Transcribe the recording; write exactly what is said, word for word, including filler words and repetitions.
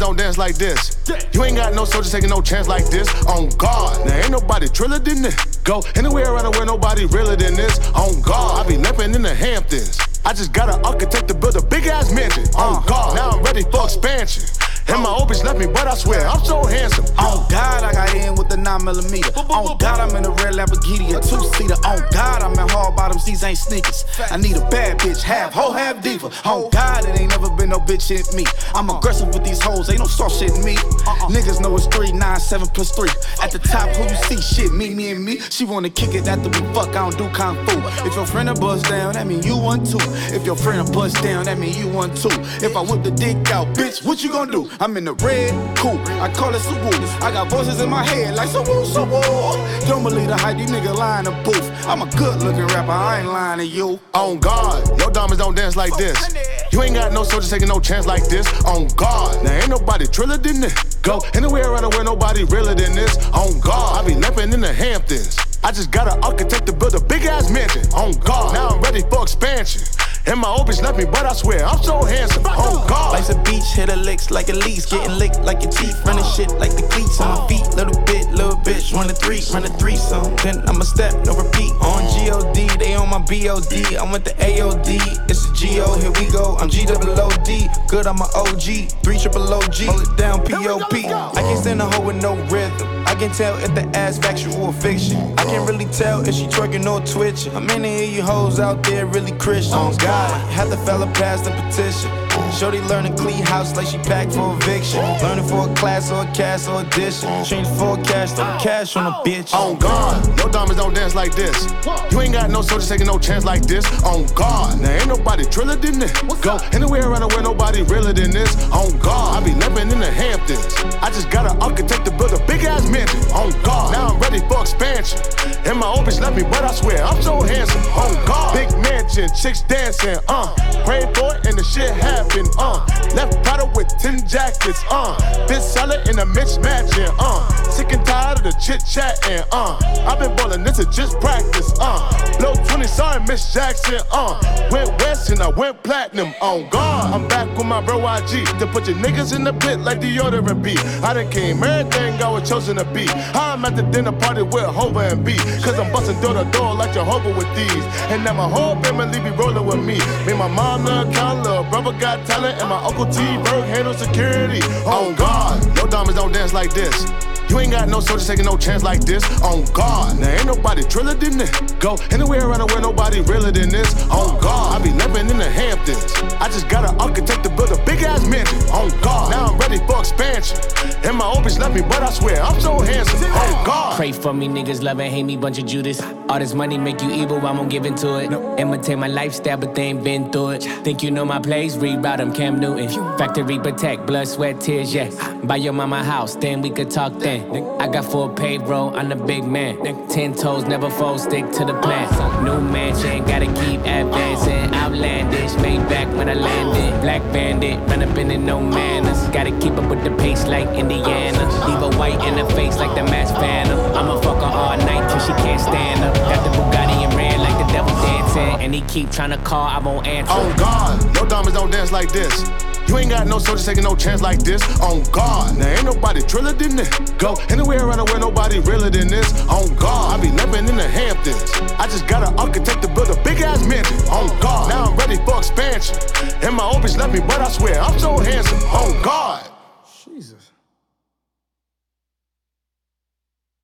don't dance like this. You ain't got no soldiers taking no chance like this. On God, now ain't nobody triller than this. Go anywhere around the world, nobody realer than this. On God, I be limping in the Hamptons. I just got an architect to build a big ass mansion. On God, now I'm ready for expansion. And my old bitch left me, but I swear I'm so handsome. On God, I got in with the nine millimeter. On God, I'm in a red Lamborghini, a two-seater. On God, I'm in hard bottoms, these ain't sneakers. I need a bad bitch, half hoe, half diva. On God, it ain't never been no bitch in me. I'm aggressive with these hoes, ain't no soft shit in me. Uh-uh. Niggas know it's three, nine, seven plus three. At the top, who you see? Shit, me, me, and me. She wanna kick it after we fuck, I don't do kung fu. If your friend a bust down, that mean you want too. If your friend a bust down, that mean you want too. If I whip the dick out, bitch, what you gonna do? I'm in the red coupe, I call it Suwoo. I got voices in my head like Suwoo, Suwoo. Don't believe the hype, these niggas lie in the booth. I'm a good looking rapper, I ain't lying to you. On God, your diamonds don't dance like this. You ain't got no soldiers taking no chance like this. On God, now ain't nobody triller than this. Go anywhere around the world, nobody realer than this. On God, I be limping in the Hamptons. I just got an architect to build a big ass mansion. On God, now I'm ready for expansion. And my old bitch left me, but I swear I'm so handsome. On God, life's a beach, hit a licks like a lease, getting licked like your teeth, running shit like the cleats on my feet. Little bit, little bitch, run a three, run a threesome. Then I'ma step, no repeat. On G O D, they on my B O D. I went to A O D, it's a G O, here we go. I'm G O O D, good, I'm a O G, three triple O G, hold it down, P O P. I can't stand a hoe with no rhythm. I can tell if the ass factual or fiction. I can't really tell if she twerking or twitching. How many of you hoes out there really Christian? On God, had the fella pass the petition. Shorty learning Clee House like she packed for eviction. Learning for a class or a cast or audition. Change forecast or cash on a bitch. On God, your diamonds don't dance like this. You ain't got no soldiers taking no chance like this. On God, now ain't nobody triller than this. Go anywhere around the world, nobody realer than this. On God, I be living in the Hamptons. I just got an architect to build a big ass mansion. On God, now I'm ready for expansion. And my old bitch left me, but I swear I'm so handsome. On God, big mansion, chicks dancing, uh. Praying for it and the shit happen, uh. Left Prada with ten jackets, uh. Bitch solid in a mismatching, uh. Sick and tired of the chit chatting, uh. I've been ballin', this is just practice, uh. Blow twenty, sorry Miss Jackson, uh. Went west and I went platinum, on God. I'm back with my bro Y G to put your niggas in the pit like deodorant be. I done came everything I was chosen to be. I'm at the dinner party with Hova and B, cause I'm bustin' door to door like Jehovah with these. And now my whole family be rollin' with me. Me, my mom, the account, little brother got talent, and my Uncle T Berg handle security. On God, your diamonds don't dance like this. You ain't got no soldiers taking no chance like this. On God, now ain't nobody triller than this. Go anywhere around the world, nobody realer than this. On God, I be living in the Hamptons. I just got an architect to build a big ass mansion. On God, now I'm ready for expansion. And my old bitch left me, but I swear I'm so handsome. On God, pray for me, niggas love and hate me, bunch of Judas. All this money make you evil, I won't give into it. Imitate my lifestyle, but they ain't been through it. Think you know my plays, read about them, Cam Newton. Factory protect, blood, sweat, tears, yeah. Buy your mama house, then we could talk then. I got full payroll, I'm the big man. Ten toes, never fold, stick to the plan. New mansion, gotta keep advancing. Outlandish, made back when I landed. Black bandit, run up in it, no manners. Gotta keep up with the pace like Indiana. Leave a white in the face like the masked phantom. I'ma fuck her all night till she can't stand up. Got the Bugatti in red like the devil dancing. And he keep tryna call, I won't answer. On God, your diamonds don't dance like this. You ain't got no soldiers taking no chance like this. On God, now ain't nobody triller than this. Go anywhere around the world, nobody realer than this. On God, I be living in the Hamptons. I just got an architect to build a big ass mansion. On God, now I'm ready for expansion. And my old bitch left me, but I swear I'm so handsome. On God.